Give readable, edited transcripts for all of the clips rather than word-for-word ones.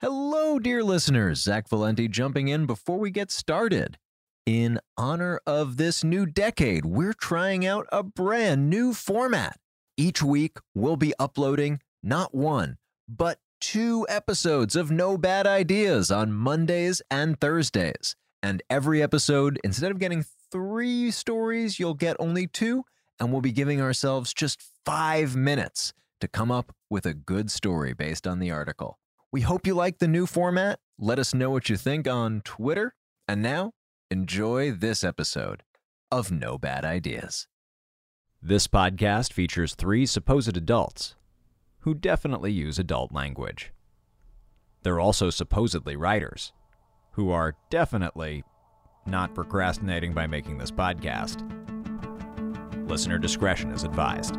Hello, dear listeners. Zach Valenti jumping in before we get started. In honor of this new decade, we're trying out a brand new format. Each week, we'll be uploading not one, but 2 episodes of No Bad Ideas on Mondays and Thursdays. And every episode, instead of getting 3 stories, you'll get only 2, and we'll be giving ourselves just 5 minutes to come up with a good story based on the article. We hope you like the new format. Let us know what you think on Twitter. And now, enjoy this episode of No Bad Ideas. This podcast features 3 supposed adults who definitely use adult language. They're also supposedly writers who are definitely not procrastinating by making this podcast. Listener discretion is advised.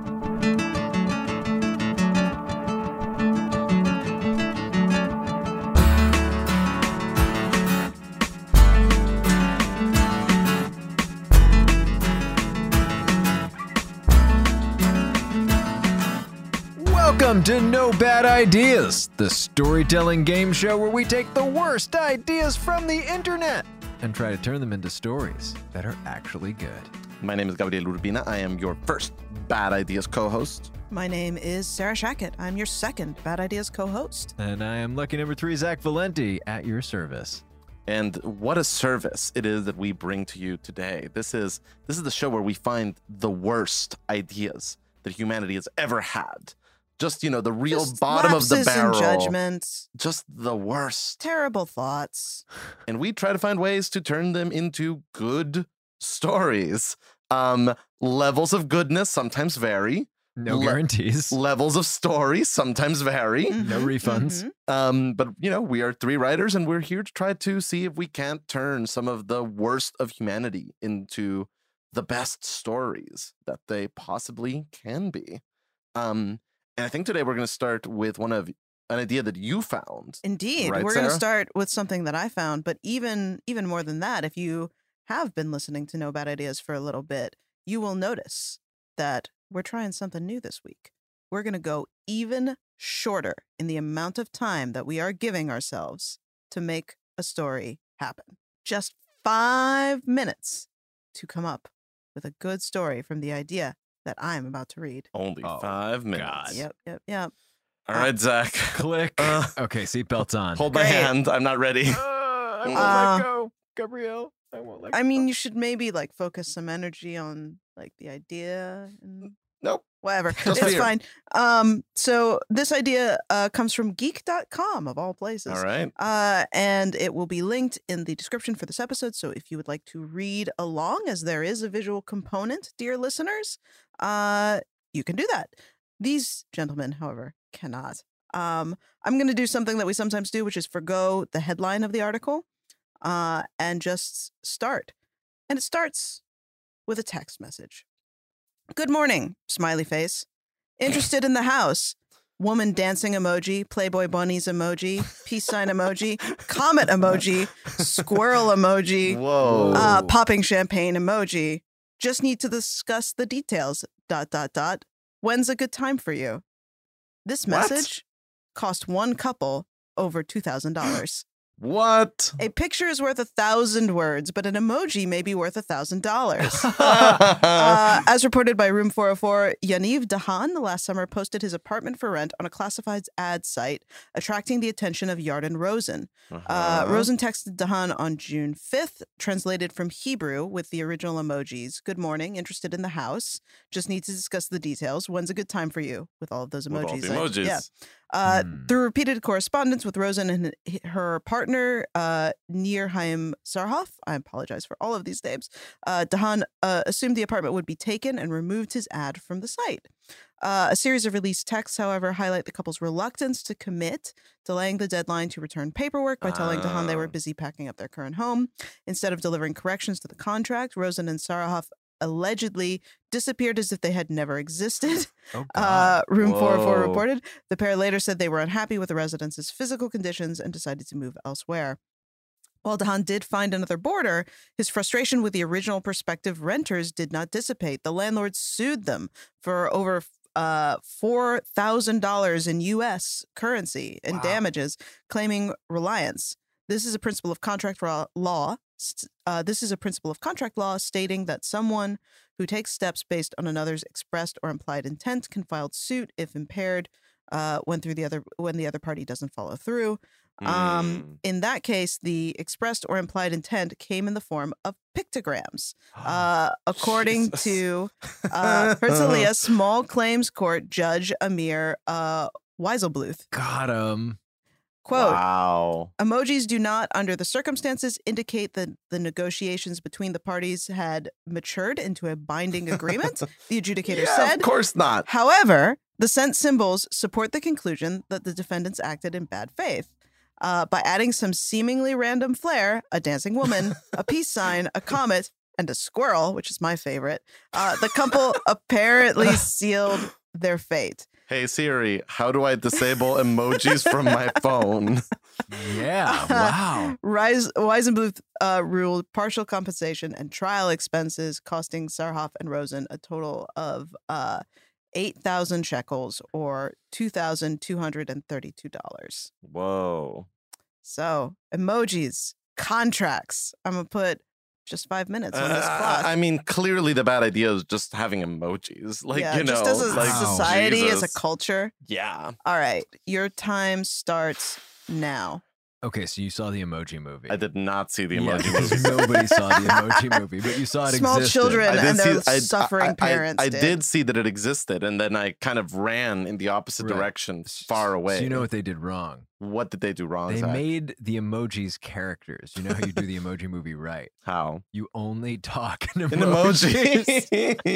Welcome to No Bad Ideas, the storytelling game show where we take the worst ideas from the internet and try to turn them into stories that are actually good. My name is Gabriel Urbina. I am your first Bad Ideas co-host. My name is Sarah Shackett. I'm your second Bad Ideas co-host. And I am lucky number 3, Zach Valenti, at your service. And what a service it is that we bring to you today. This is the show where we find the worst ideas that humanity has ever had. Just, the real Just bottom of the barrel. And judgments. Just the worst. Terrible thoughts. And we try to find ways to turn them into good stories. Levels of goodness sometimes vary. No guarantees. Levels of story sometimes vary. Mm-hmm, No refunds. But, we are 3 writers, and we're here to try to see if we can't turn some of the worst of humanity into the best stories that they possibly can be. And I think today we're going to start with an idea that you found. Indeed. Right, We're going to Sarah? start with something that I found, but even more than that, if you have been listening to No Bad Ideas for a little bit, you will notice that we're trying something new this week. We're going to go even shorter in the amount of time that we are giving ourselves to make a story happen. Just 5 minutes to come up with a good story from the idea that I'm about to read. Only Oh, 5 minutes. God. Yep. All right, Zach. Click. Okay, seatbelts on. Hold my Great. hand. I'm not ready. I won't let go. Gabrielle, I won't let go. I mean, you should maybe focus some energy on the idea and Nope. whatever. Just It's fear. fine. So this idea comes from geek.com of all places. All right. And it will be linked in the description for this episode. So if you would like to read along, as there is a visual component, dear listeners, you can do that. These gentlemen, however, cannot. I'm going to do something that we sometimes do, which is forgo the headline of the article and just start. And it starts with a text message. Good morning, smiley face. Interested in the house. Woman dancing emoji, Playboy bunnies emoji, peace sign emoji, comet emoji, squirrel emoji, Whoa. popping champagne emoji. Just need to discuss the details. ... When's a good time for you? This What? message cost one couple over $2,000. What? A picture is worth 1,000 words, but an emoji may be worth $1,000. As reported by Room 404, Yaniv Dahan last summer posted his apartment for rent on a classifieds ad site, attracting the attention of Yarden Rosen. Rosen texted Dahan on June 5th, translated from Hebrew with the original emojis. Good morning, interested in the house. Just need to discuss the details. When's a good time for you? With all of those With all emojis. the emojis. Yeah. Through repeated correspondence with Rosen and her partner, Nir Haim Sarhoff, I apologize for all of these names, Dahan assumed the apartment would be taken and removed his ad from the site. A series of released texts, however, highlight the couple's reluctance to commit, delaying the deadline to return paperwork by telling Dahan they were busy packing up their current home. Instead of delivering corrections to the contract, Rosen and Sarhoff allegedly disappeared as if they had never existed. Oh, God. Room 404 Whoa. reported. The pair later said they were unhappy with the residence's physical conditions and decided to move elsewhere. While Dahan did find another boarder, his frustration with the original prospective renters did not dissipate. The landlord sued them for over $4,000 in U.S. currency in Wow. damages, claiming reliance. This is a principle of contract law. This is a principle of contract law stating that someone who takes steps based on another's expressed or implied intent can file suit if impaired when the other party doesn't follow through. In that case, the expressed or implied intent came in the form of pictograms. According Jesus. to Herzliya Small Claims Court Judge Amir Weiselbluth. Got him. Quote, Wow. emojis do not, under the circumstances, indicate that the negotiations between the parties had matured into a binding agreement, the adjudicator Yeah, said. of course not. However, the sent symbols support the conclusion that the defendants acted in bad faith. By adding some seemingly random flair, a dancing woman, a peace sign, a comet, and a squirrel, which is my favorite, the couple apparently sealed their fate. Hey Siri, how do I disable emojis from my phone? Yeah. Wow. Weisenbluth ruled partial compensation and trial expenses, costing Sarhoff and Rosen a total of 8,000 shekels, or $2,232. Whoa. So, emojis, contracts. I'm going to put just 5 minutes on this clock. I mean, clearly the bad idea is just having emojis. Like, yeah, you know, just as a like, society, as a Jesus. culture. Yeah. All right, your time starts now. Okay, so you saw the Emoji Movie. I did not see the Yeah, emoji because movie. nobody saw the Emoji Movie, but you saw it Small existed. children I did and their see- suffering parents. I did see that it existed, and then I kind of ran in the opposite Right. direction, far away. So you know what they did wrong? What did they do wrong? They Zach? made the emojis characters. You know how you do the Emoji Movie right? How? You only talk in An emojis.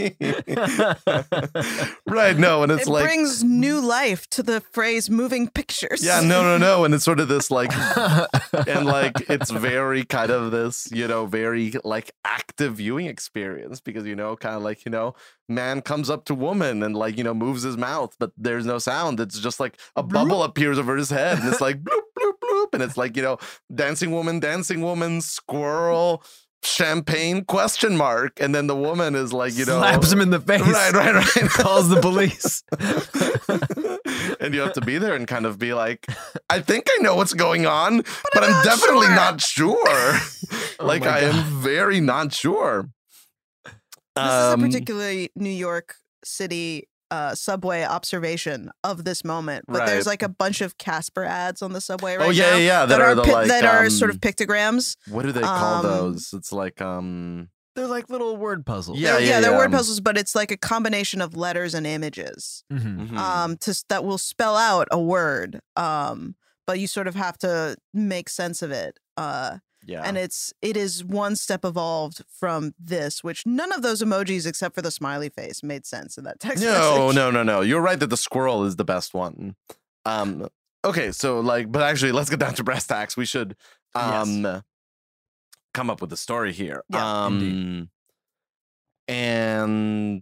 emoji. Right, no, and it's it like brings new life to the phrase moving pictures. yeah, no, and it's sort of this like and like it's very kind of this, you know, very like active viewing experience because, you know, kind of like, you know, man comes up to woman and like, you know, moves his mouth, but there's no sound. It's just like a bubble appears over his head and it's like bloop, bloop, bloop. And it's like, you know, dancing woman, squirrel, champagne, question mark. And then the woman is like, you know, slaps him in the face. right. Calls the police. And you have to be there and kind of be like, I think I know what's going on, but I'm not definitely sure." not sure. Like, my I am God. very not sure. This is a particularly New York City subway observation of this moment. But there's Right. like a bunch of Casper ads on the subway right Oh, yeah, now. yeah, that are the, like, that are sort of pictograms. what do they call Um, those? It's like, They're like little word puzzles. Yeah, They're word yeah. puzzles, but it's like a combination of letters and images. Mhm. mhm. That will spell out a word. But you sort of have to make sense of it. Yeah. And it is one step evolved from this, which none of those emojis except for the smiley face made sense in that text message. No. You're right that the squirrel is the best one. Okay, so like, but actually, let's get down to brass tacks. We should come up with a story here. Yeah, indeed. And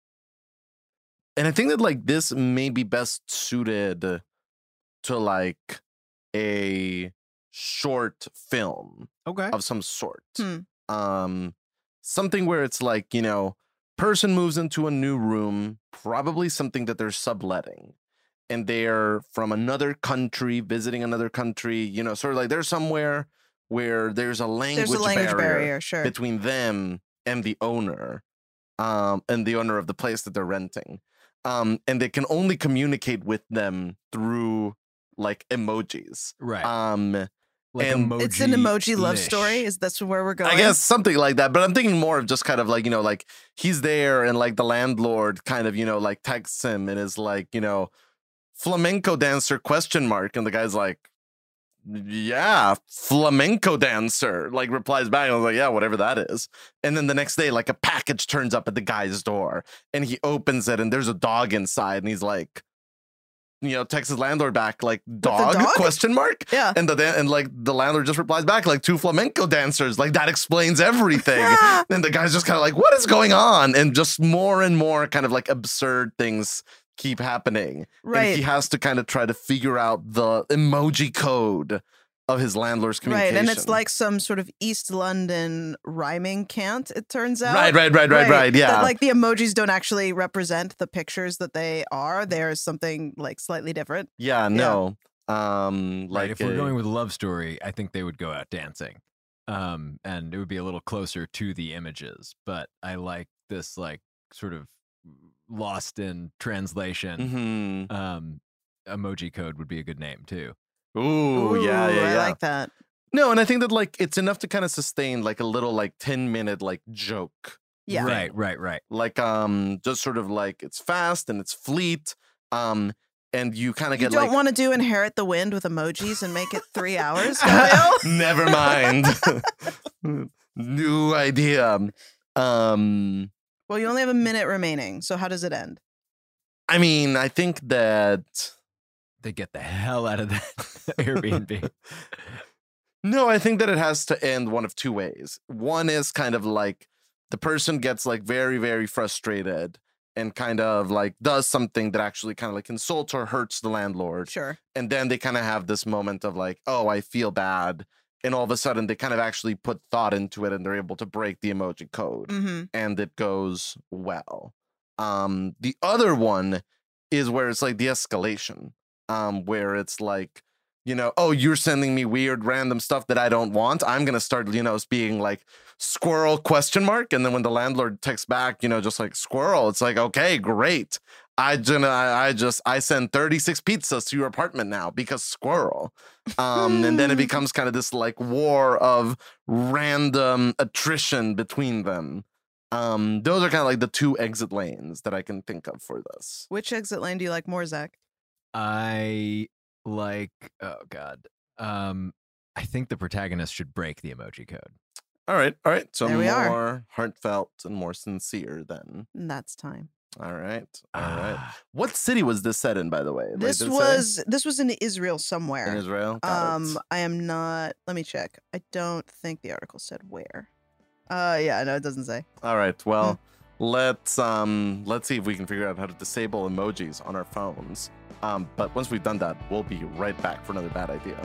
I think that like this may be best suited to like a short film Okay. of some sort. Hmm. Something where it's like, you know, person moves into a new room, probably something that they're subletting, and they're from another country, visiting another country, you know, sort of like they're somewhere where there's a language, There's a language barrier, sure. between them and the owner, and the owner of the place that they're renting. And they can only communicate with them through like emojis. Right. Like and emoji. It's an emoji love story. Is that's where we're going? I guess something like that, but I'm thinking more of just kind of like, you know, like he's there and like the landlord kind of, you know, like texts him and is like, you know, flamenco dancer ? And the guy's like, yeah, flamenco dancer, like replies back. I was like, yeah, whatever that is. And then the next day, like a package turns up at the guy's door and he opens it and there's a dog inside and he's like, you know, texts his landlord back like dog ? dog? Yeah. And the landlord just replies back like 2 flamenco dancers. Like that explains everything. And the guy's just kind of like, what is going on? And just more and more kind of like absurd things keep happening. Right. And he has to kind of try to figure out the emoji code of his landlord's communication. Right, and it's like some sort of East London rhyming cant, it turns out. Right, yeah. That, like, the emojis don't actually represent the pictures that they are. There's something, like, slightly different. Yeah, no. Right, if we're going with a love story, I think they would go out dancing. And it would be a little closer to the images. But I like this, like, sort of lost in translation. Emoji code would be a good name, too. Ooh, yeah. I like that. No, and I think that, like, it's enough to kind of sustain, like, a little, like, 10-minute, like, joke. Yeah. Right. Like, just sort of like, it's fast and it's fleet. And you kind of get, You don't want to do Inherit the Wind with emojis and make it 3 hours, Never mind. New idea. Well, you only have a minute remaining, so how does it end? I mean, I think that they get the hell out of that Airbnb. No, I think that it has to end one of two ways. One is kind of like the person gets like very, very frustrated and kind of like does something that actually kind of like insults or hurts the landlord. Sure. And then they kind of have this moment of like, oh, I feel bad. And all of a sudden they kind of actually put thought into it and they're able to break the emoji code. And it goes well. The other one is where it's like the escalation, where it's like, you know, oh, you're sending me weird random stuff that I don't want. I'm going to start, you know, being like squirrel ? And then when the landlord texts back, you know, just like squirrel, it's like, okay, great. I send 36 pizzas to your apartment now because squirrel. And then it becomes kind of this like war of random attrition between them. Those are kind of like the two exit lanes that I can think of for this. Which exit lane do you like more, Zach? I like, oh God. I think the protagonist should break the emoji code. All right. So there we more are. Heartfelt and more sincere then. And that's time. All right. What city was this set in, by the way? This was in Israel somewhere. In Israel? I am not, let me check. I don't think the article said where. Yeah, no, it doesn't say. All right. Well, let's see if we can figure out how to disable emojis on our phones. But once we've done that, we'll be right back for another bad idea.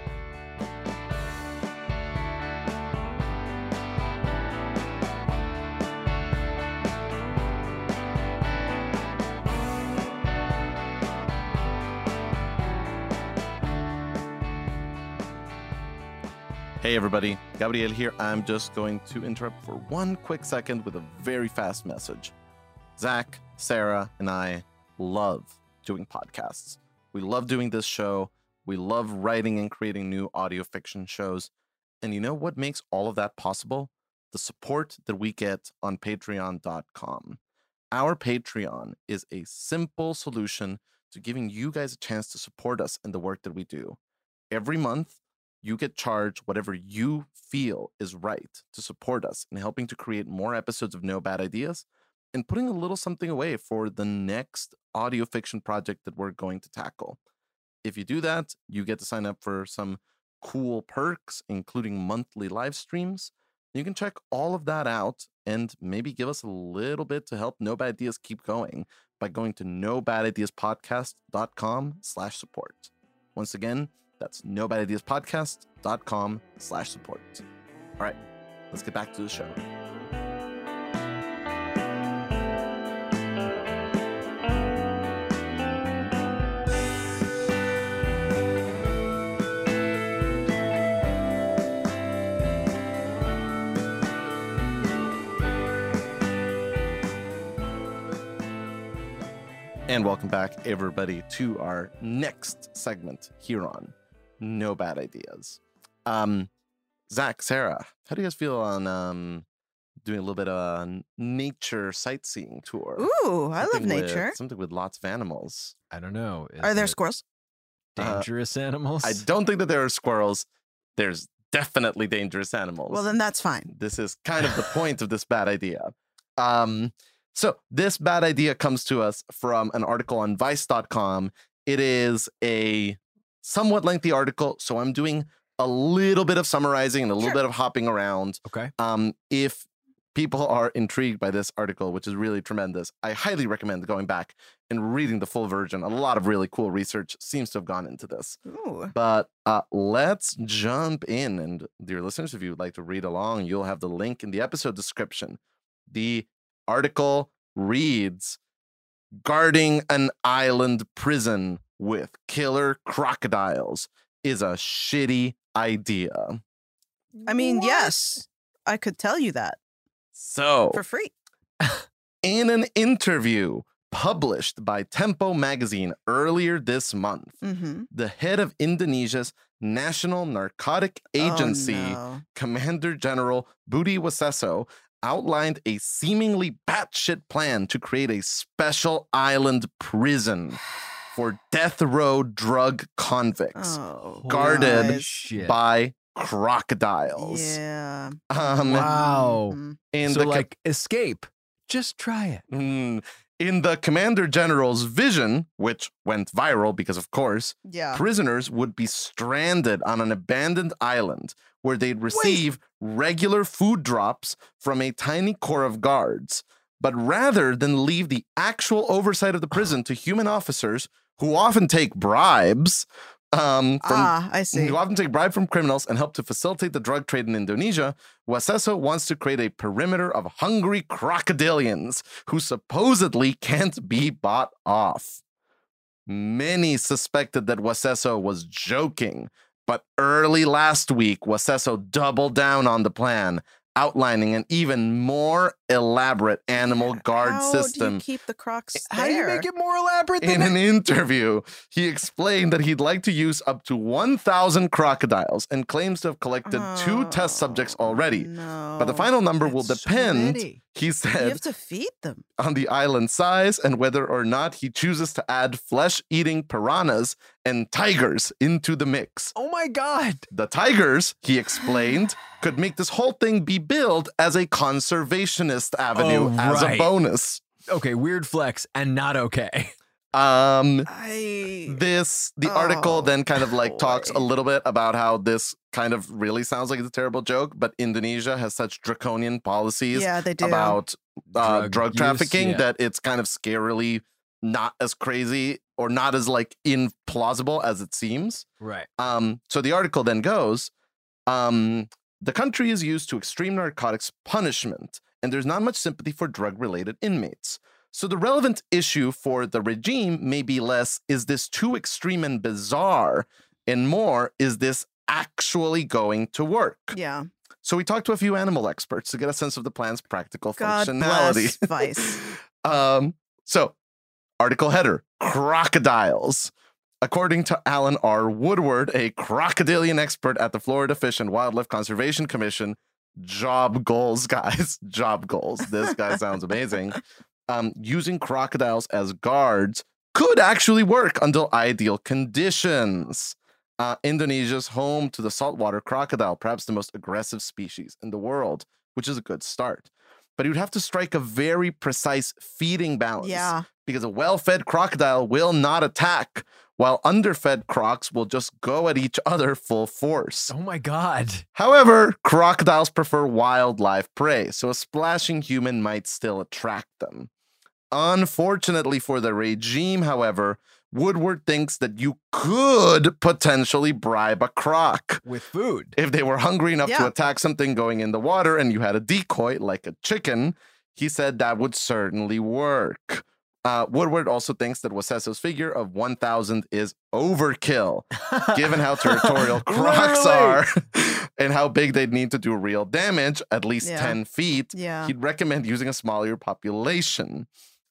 Hey everybody, Gabriel here. I'm just going to interrupt for one quick second with a very fast message. Zach, Sarah, and I love doing podcasts. We love doing this show. We love writing and creating new audio fiction shows. And you know what makes all of that possible? The support that we get on patreon.com. Our Patreon is a simple solution to giving you guys a chance to support us in the work that we do. Every month, you get charged whatever you feel is right to support us in helping to create more episodes of No Bad Ideas and putting a little something away for the next audio fiction project that we're going to tackle. If you do that, you get to sign up for some cool perks, including monthly live streams. You can check all of that out and maybe give us a little bit to help No Bad Ideas keep going by going to nobadideaspodcast.com/support. Once again, that's nobadideaspodcast.com/support. All right, let's get back to the show. And welcome back, everybody, to our next segment here on No Bad Ideas. Zach, Sarah, how do you guys feel on doing a little bit of a nature sightseeing tour? Ooh, I love nature. Something with lots of animals. I don't know. Are there squirrels? Dangerous animals? I don't think that there are squirrels. There's definitely dangerous animals. Well, then that's fine. This is kind of the point of this bad idea. So this bad idea comes to us from an article on Vice.com. It is a somewhat lengthy article, so I'm doing a little bit of summarizing and a little bit of hopping around. Okay. If people are intrigued by this article, which is really tremendous, I highly recommend going back and reading the full version. A lot of really cool research seems to have gone into this. Ooh. But let's jump in. And dear listeners, if you would like to read along, you'll have the link in the episode description. The article reads, guarding an island prison with killer crocodiles is a shitty idea. I mean, What? yes, I could tell you that So, for free. in an interview published by Tempo magazine earlier this month, Mm-hmm. the head of Indonesia's National Narcotic Agency, Oh, no. Commander General Budi Waseso, outlined a seemingly batshit plan to create a special island prison for death row drug convicts Oh, guarded guys. shit. by crocodiles. Yeah. Wow. Mhm. In So the like escape. Just try it. in the Commander General's vision, which went viral because, of course, Yeah. prisoners would be stranded on an abandoned island where they'd receive regular food drops from a tiny corps of guards. But rather than leave the actual oversight of the prison to human officers who often take bribes I see. who often take bribe from criminals and help to facilitate the drug trade in Indonesia, Waseso wants to create a perimeter of hungry crocodilians who supposedly can't be bought off. Many suspected that Waseso was joking, but early last week, Waseso doubled down on the plan, outlining an even more elaborate animal guard How do system. you keep the crocs How do you there? make it more elaborate In than an interview, he explained that he'd like to use up to 1,000 crocodiles and claims to have collected 2 test subjects already. No. But the final number will That's so depend, many. he You said, have to feed them. on the island size and whether or not he chooses to add flesh-eating piranhas and tigers into the mix. Oh my God. The tigers, he explained, could make this whole thing be billed as a conservationist avenue Oh, as a right. bonus. Okay, weird flex and not okay. The article Oh, then kind of like talks a boy. little bit about how this kind of really sounds like it's a terrible joke, but Indonesia has such draconian policies Yeah, they do. about drug use, trafficking yeah. that it's kind of scarily not as crazy or not as like implausible as it seems. Right. So the article then goes, the country is used to extreme narcotics punishment, and there's not much sympathy for drug-related inmates. So the relevant issue for the regime may be less, is this too extreme and bizarre, and more, is this actually going to work? Yeah. So we talked to a few animal experts to get a sense of the plan's practical God functionality. bless Vice. So, article header, crocodiles. According to Alan R. Woodward, a crocodilian expert at the Florida Fish and Wildlife Conservation Commission, job goals, guys, job goals. This guy sounds amazing. Using crocodiles as guards could actually work under ideal conditions. Indonesia's home to the saltwater crocodile, perhaps the most aggressive species in the world, which is a good start. But you'd have to strike a very precise feeding balance. Yeah. Because a well-fed crocodile will not attack, while underfed crocs will just go at each other full force. Oh my God. However, crocodiles prefer wildlife prey, so a splashing human might still attract them. Unfortunately for the regime, however, Woodward thinks that you could potentially bribe a croc. With food. If they were hungry enough to Yeah. attack something going in the water and you had a decoy like a chicken, he said that would certainly work. Woodward also thinks that Waseso's figure of 1,000 is overkill, given how territorial crocs Literally. are and how big they'd need to do real damage, at least Yeah. 10 feet. Yeah. He'd recommend using a smaller population.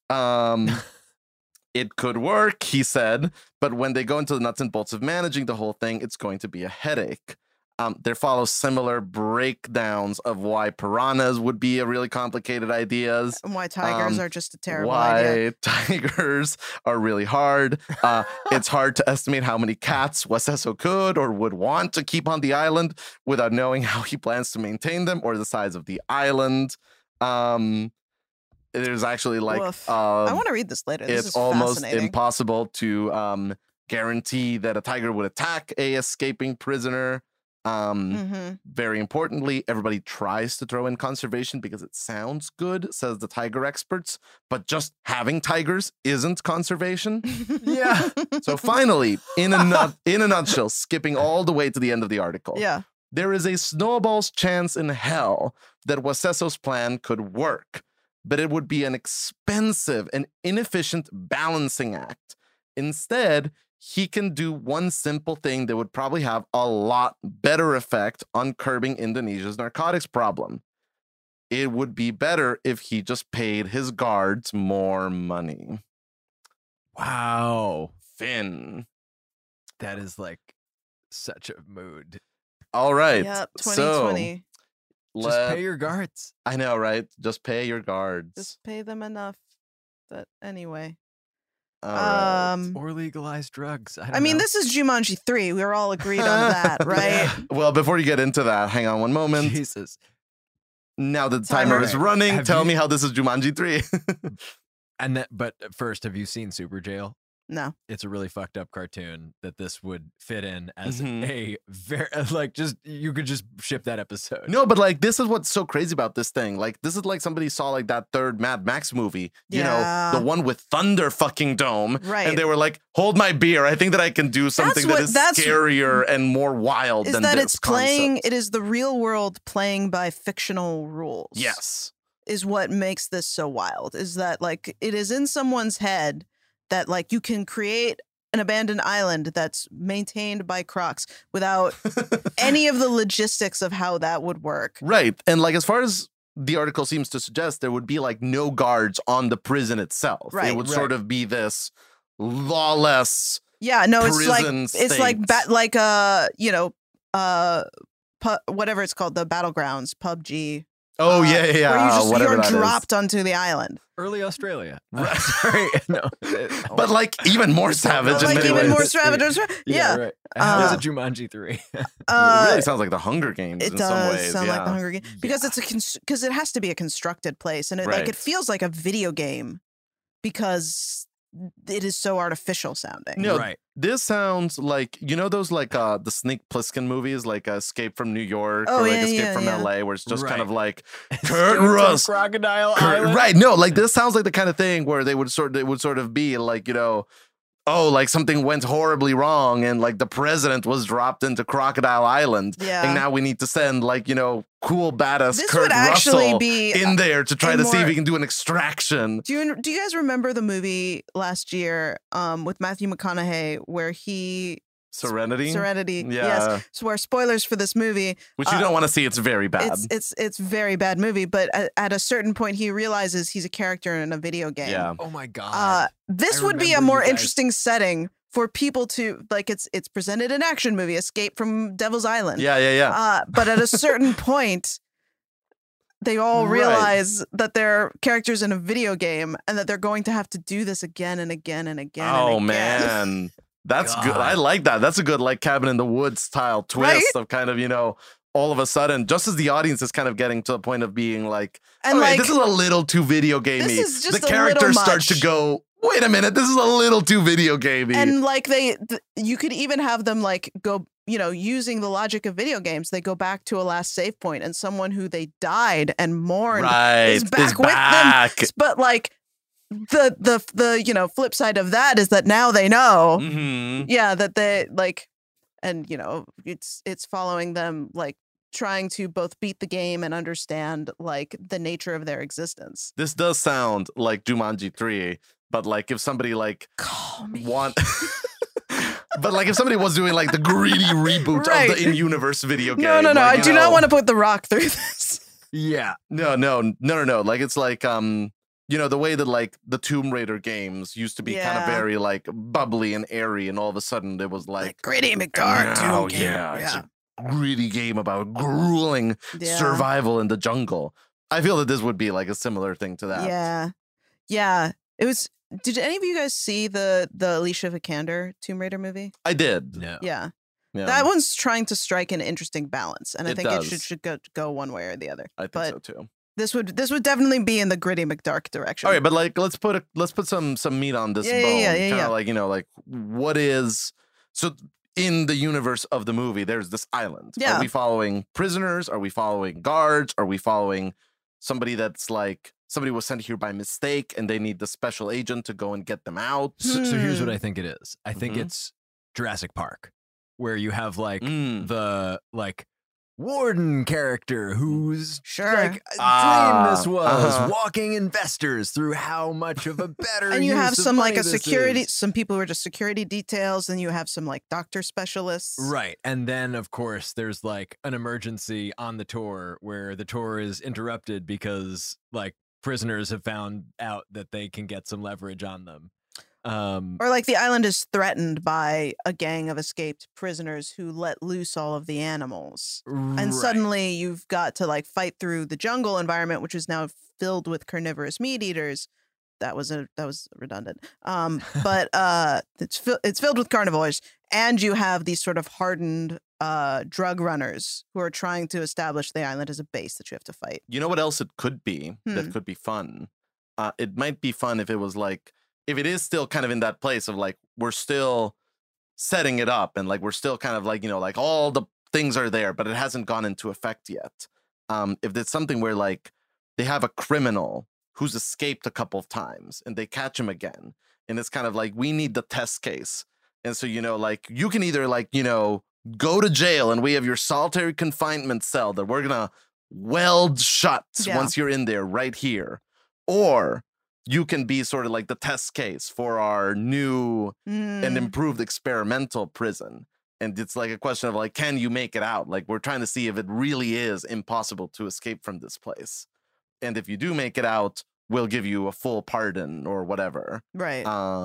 It could work, he said, but when they go into the nuts and bolts of managing the whole thing, it's going to be a headache. There follows similar breakdowns of why piranhas would be a really complicated ideas. And why tigers are just a terrible why idea. tigers are really hard. It's hard to estimate how many cats Waseso could or would want to keep on the island without knowing how he plans to maintain them or the size of the island. There's actually like Woof. I want to read this later. This it's is almost fascinating. impossible to guarantee that a tiger would attack a escaping prisoner. Very importantly, everybody tries to throw in conservation because it sounds good, says the tiger experts, but just having tigers isn't conservation. Yeah. So finally, in a nutshell, skipping all the way to the end of the article, Yeah. there is a snowball's chance in hell that Wasesso's plan could work, but it would be an expensive and inefficient balancing act. Instead, he can do one simple thing that would probably have a lot better effect on curbing Indonesia's narcotics problem. It would be better if he just paid his guards more money. Wow. Finn. That is like such a mood. All right. Yep. So 2020. Just pay your guards. I know, right? Just pay your guards. Just pay them enough. But anyway. All right. Or legalize drugs. I mean, this is Jumanji 3. We were all agreed on that, right? Well, before you get into that, hang on one moment. Jesus. Now that the timer is running, tell me how this is Jumanji 3. But first, have you seen Super Jail? No. It's a really fucked up cartoon that this would fit in as Mhm. a very you could just ship that episode. No, but like this is what's so crazy about this thing. Like this is like somebody saw like that third Mad Max movie, you Yeah. know, the one with Thunder fucking Dome, Right. and they were like, "Hold my beer. I think that I can do something that is scarier and more wild Is than that this it's playing, concept." it is the real world playing by fictional rules. Yes. Is what makes this so wild. Is that like it is in someone's head that like you can create an abandoned island that's maintained by Crocs without any of the logistics of how that would work. Right. And like as far as the article seems to suggest, there would be like no guards on the prison itself. Right. It would sort of be this lawless. Yeah, no, it's like Prison it's like state. whatever it's called, the battlegrounds, PUBG. Oh where whatever you're that is. dropped onto the island. Early Australia. Right. Sorry. No. But like even more savage in Like many even ways. more savage. Yeah. Right. How is it Jumanji 3? It really sounds like the Hunger Games It in does some ways. sound yeah. like the Hunger Games because because it has to be a constructed place, and it like Right. it feels like a video game because it is so artificial sounding. No, Right. this sounds like those like the Snake Plissken movies, like Escape from New York Oh, or like yeah, Escape yeah, from yeah. LA, where it's just kind Right. of like Escape Kurt from Russ. Crocodile Island. Right. No, like this sounds like the kind of thing where it would sort of be like, oh, like something went horribly wrong and like the president was dropped into Crocodile Island. Yeah. And now we need to send like, cool badass This Kurt would actually Russell be in there to try a to see if more- he can do an extraction. Do you guys remember the movie last year with Matthew McConaughey where he Serenity? Serenity? Yeah. Yes. So our spoilers for this movie. Which you don't want to see. It's very bad. It's very bad movie, but at a certain point he realizes he's a character in a video game. Yeah. Oh my god. This I would be a remember more you guys- interesting setting for people to like. It's presented an action movie, Escape from Devil's Island. Yeah. But at a certain point, they all Right. realize that they're characters in a video game and that they're going to have to do this again and again and again. Oh, and again. man. That's good. God. I like that. That's a good like Cabin in the Woods style twist Right? of kind of, all of a sudden, just as the audience is kind of getting to the point of being like, And okay, like this is a little too video gamey. this is just The a characters little start much. to go, wait a minute, this is a little too video gamey. And like you could even have them like go, using the logic of video games. They go back to a last save point, and someone who they died and mourned right. is back with them. But like the flip side of that is that now they know, Mhm. yeah, that they like, and it's following them like trying to both beat the game and understand like the nature of their existence. This does sound like Jumanji 3, but like if somebody like Call me. But like if somebody was doing like the greedy reboot Right. of the in-universe video game. No. like, I do not want to put The Rock through this. Yeah. No. Like it's like the way that like the Tomb Raider games used to be kind of Yeah. very like bubbly and airy, and all of a sudden it was like Gritty McDark. now, Tomb Game. it's a gritty game about grueling Yeah. survival in the jungle. I feel that this would be like a similar thing to that. Yeah. It was. Did any of you guys see the Alicia Vikander Tomb Raider movie? I did. No. Yeah. Yeah, That one's trying to strike an interesting balance, and I It think does. it should go one way or the other. I think but so too. This would definitely be in the gritty McDark direction. All right, but like let's put some meat on this Yeah, bone. yeah, Kind of yeah. like like what is so in the universe of the movie, there's this island. Yeah. Are we following prisoners? Are we following guards? Are we following somebody that's like, somebody was sent here by mistake and they need the special agent to go and get them out? So here's what I think it is. I think Mhm. it's Jurassic Park, where you have like Mm. the like warden character who's Sure. like a dream this was, Uh-huh. walking investors through how much of a better And you use have of some like money a this security, is. some people who are just security details, and you have some like doctor specialists. Right. And then, of course, there's like an emergency on the tour where the tour is interrupted because like prisoners have found out that they can get some leverage on them. Or like the island is threatened by a gang of escaped prisoners who let loose all of the animals. And right. suddenly you've got to like fight through the jungle environment, which is now filled with carnivorous meat eaters. That was redundant. But it's filled with carnivores, and you have these sort of hardened drug runners who are trying to establish the island as a base that you have to fight. You know what else it could be that could be fun? It might be fun if it was like, if it is still kind of in that place of like, we're still setting it up and like, we're still kind of like, you know, like all the things are there, but it hasn't gone into effect yet. If it's something where like they have a criminal who's escaped a couple of times and they catch him again. And it's kind of like, we need the test case. And so, you know, like you can either like, you know, go to jail and we have your solitary confinement cell that we're going to weld shut once you're in there right here. Or you can be sort of like the test case for our new and improved experimental prison. And it's like a question of like, can you make it out? Like we're trying to see if it really is impossible to escape from this place. And if you do make it out, we'll give you a full pardon or whatever. Right.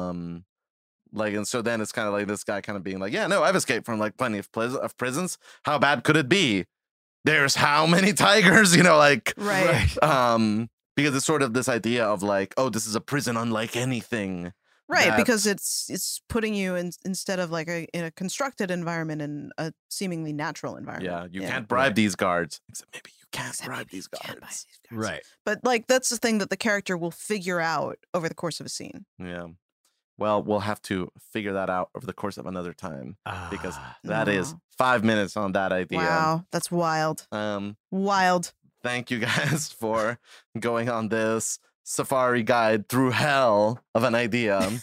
Like, and so then it's kind of like this guy kind of being like, yeah, no, I've escaped from like plenty of prisons. How bad could it be? There's how many tigers, you know, like, Right. Because it's sort of this idea of like, oh, this is a prison unlike anything. Right, because it's putting you in instead of like in a constructed environment, in a seemingly natural environment. Yeah, you can't bribe these guards. Except maybe you can't bribe these Can't buy guards. these guards. Right. But like that's the thing that the character will figure out over the course of a scene. Yeah. Well, we'll have to figure that out over the course of another time because that is 5 minutes on that idea. Wow, that's wild. Wild. Thank you guys for going on this safari guide through hell of an idea.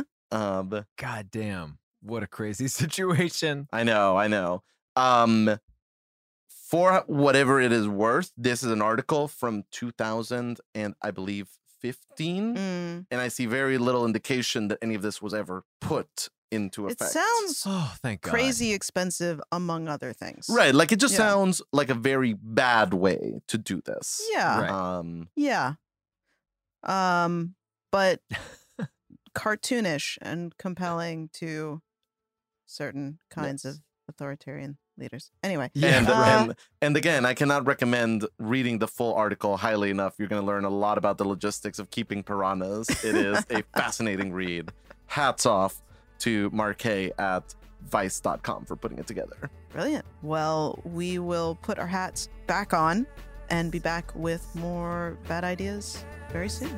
God damn. What a crazy situation. I know. For whatever it is worth, this is an article from 2000 and I believe 15, and I see very little indication that any of this was ever put into effect. It sounds Thank God. crazy expensive, among other things. Right, like it just sounds like a very bad way to do this. Yeah. Right. Yeah. But cartoonish and compelling to certain kinds of authoritarian leaders. Anyway. And again, I cannot recommend reading the full article highly enough. You're going to learn a lot about the logistics of keeping piranhas. It is a fascinating read. Hats off to Marquet at Vice.com for putting it together. Brilliant. Well, we will put our hats back on and be back with more bad ideas very soon.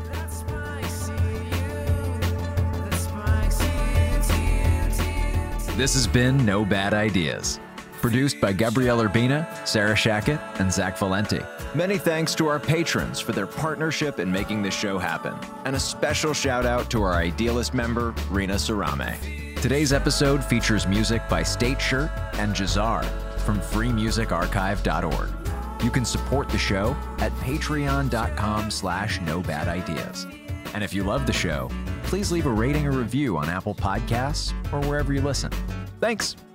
This has been No Bad Ideas. Produced by Gabrielle Urbina, Sarah Shackett, and Zach Valenti. Many thanks to our patrons for their partnership in making this show happen. And a special shout out to our Idealist member, Rena Sarame. Today's episode features music by State Shirt and Jazar from freemusicarchive.org. You can support the show at patreon.com/nobadideas. And if you love the show, please leave a rating or review on Apple Podcasts or wherever you listen. Thanks.